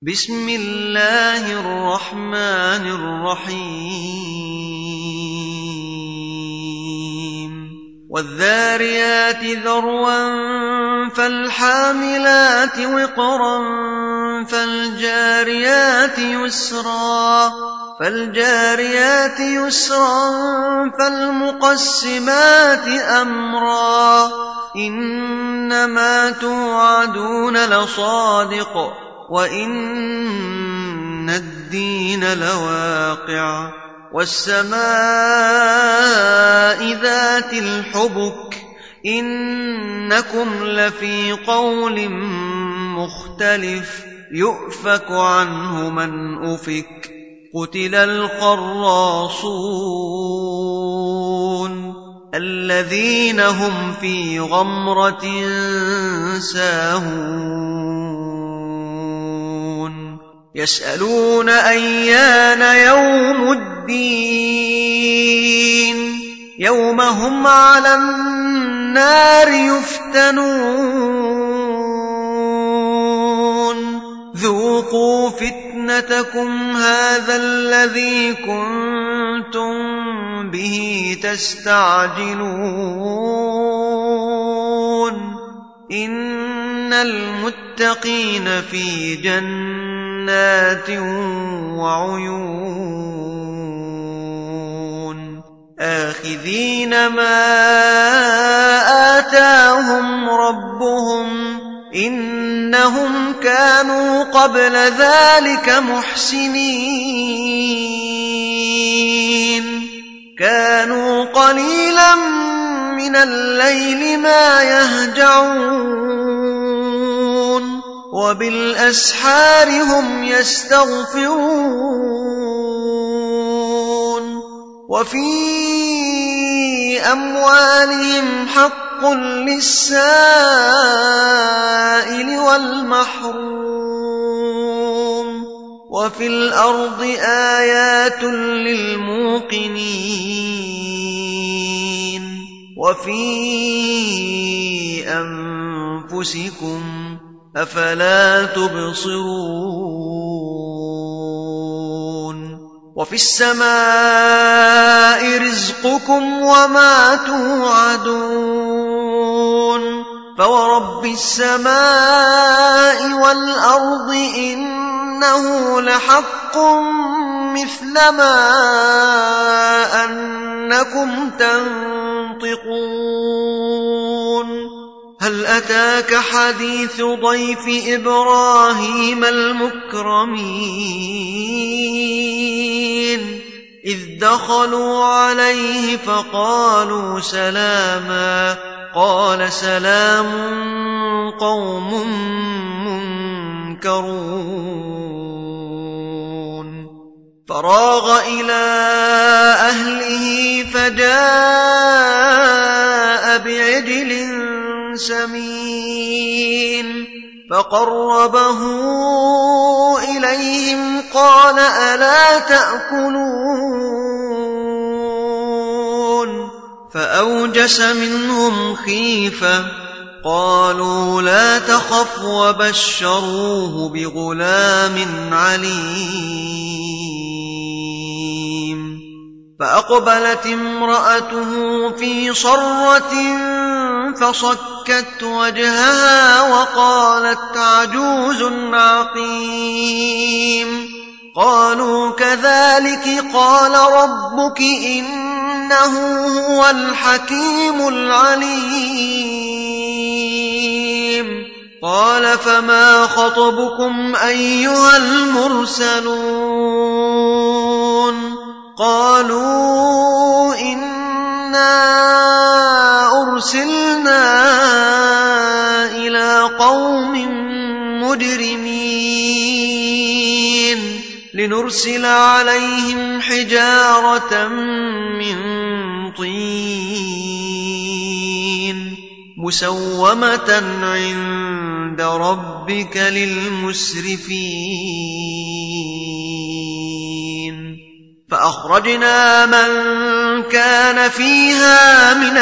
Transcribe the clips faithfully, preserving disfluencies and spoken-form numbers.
بسم الله الرحمن الرحيم والذاريات ذروا فالحاملات وقرا فالجاريات يسرا فالجاريات يسرا فالمقسمات أمرا إنما توعدون لصادق وإن الدين لواقع والسماء ذات الحبك إنكم لفي قول مختلف يؤفك عنه من أفك قتل الخراصون الذين هم في غمرة ساهون يسألون أيان يوم الدين يوم هم على النار يفتنون ذوقوا فتنتكم هذا الذي كنتم به تستعجلون إن المتقين في جنات وعيون آخذين ما آتاهم ربهم إنهم كانوا قبل ذلك محسنين كانوا قليلا من الليل ما يهجعون وبالأسحار هم يستغفرون وفي أموالهم حق للسائل والمحروم وفي الأرض آيات للموقنين وفي أنفسكم أفلا تبصرون وفي السماء رزقكم وما توعدون فورب السماء والأرض إنه لحق مثل ما أنكم تنطقون هل أتاك حديث ضيف إبراهيم المكرمين إذ دخلوا عليه فقالوا سلاما قال سلام قوم منكرون فراغ إلى أهله فجاء بعجل سمين فقربه إليهم قال ألا تأكلون فأوجس منهم خيفة قالوا لا تخف وبشروه بغلام عليم فأقبلت امرأته في صرة فصكت وجهها وقالت عجوز عقيم قالوا كذلك قال ربك إنه هو الحكيم العليم قال فما خطبكم أيها المرسلون قالوا إنا أرسلنا إلى قوم مجرمين لنرسل عليهم حجارة من طين مسومة عند ربك للمسرفين فأخرجنا من كان فيها من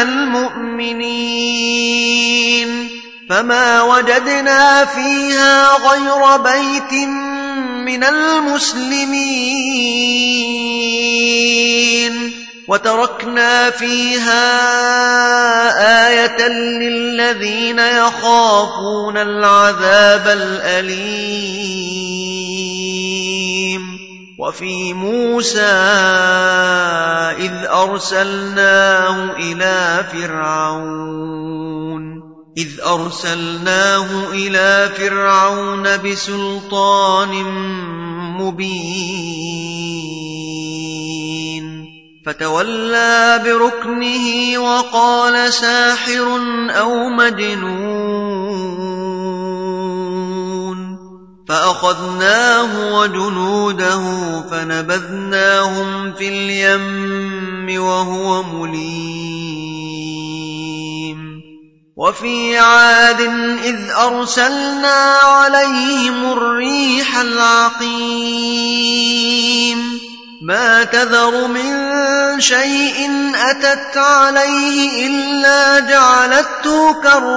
المؤمنين فما وجدنا فيها غير بيت من المسلمين وتركنا فيها آية للذين يخافون العذاب الأليم وفي موسى إذ أرسلناه إلى فرعون إذ أرسلناه إلى فرعون بسلطان مبين فتولى بركنه وقال ساحر أو مجنون فأخذناه وجنوده فنبذناهم في اليم وهو مليم وفي عاد إذ أرسلنا عليهم الريح العقيم ما تذر من شيء أتت عليه إلا جعلته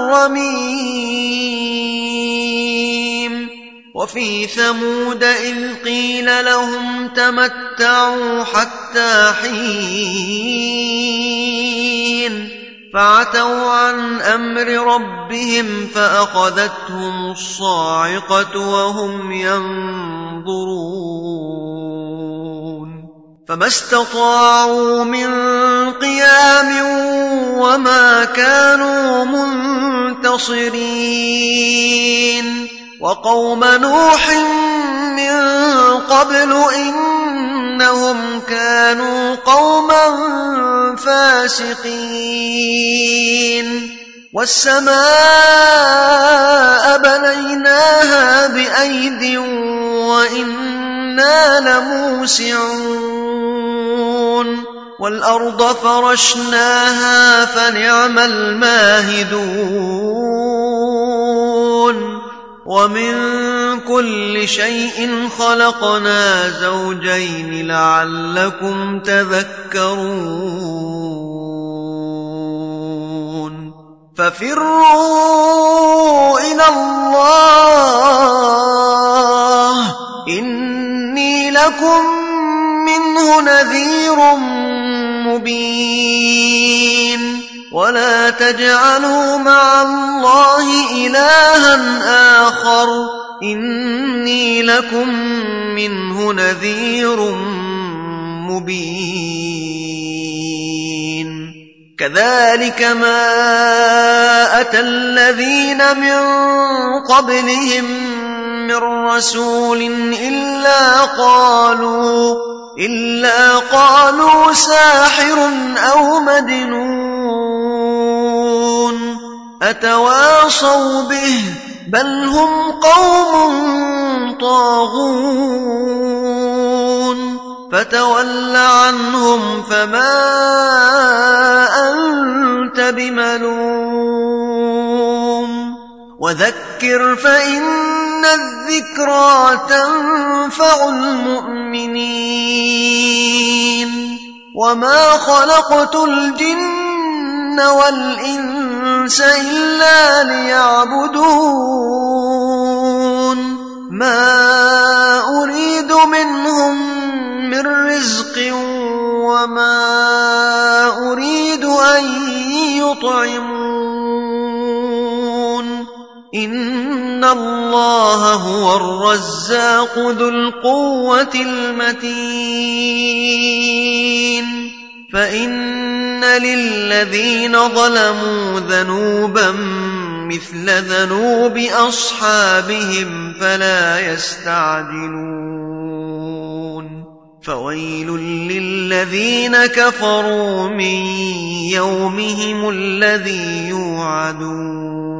كالرميم وفي ثمود إذ قيل لهم تمتعوا حتى حين فعتوا عن أمر ربهم فأخذتهم الصاعقة وهم ينظرون فما استطاعوا من قيام وما كانوا منتصرين وقوم نوح من قبل إنهم كانوا قوما فاسقين والسماء بنيناها بأيد وإنا لموسعون والأرض فرشناها فنعم الماهدون ومن كل شيء خلقنا زوجين لعلكم تذكرون ففروا إلى الله إني لكم منه نذير مبين ولا تجعلوا مع الله إلها آخر إني لكم منه نذير مبين كذلك ما أتى الذين من قبلهم من رسول إلا قالوا إلا قالوا ساحر أو مجنون أتواصوا به بل هم قوم طاغون فتول عنهم فما أنت بملوم وذكر فإن الذكرى تنفع المؤمنين وما خلقت الجن والإنس إلا ليعبدون ما أريد منهم من رزق وما أريد أن يطعمون إن الله هو الرزاق ذو القوة المتين فإن للذين ظلموا ذنوبا مثل ذنوب أصحابهم فلا يستعجلون فويل للذين كفروا من يومهم الذي يوعدون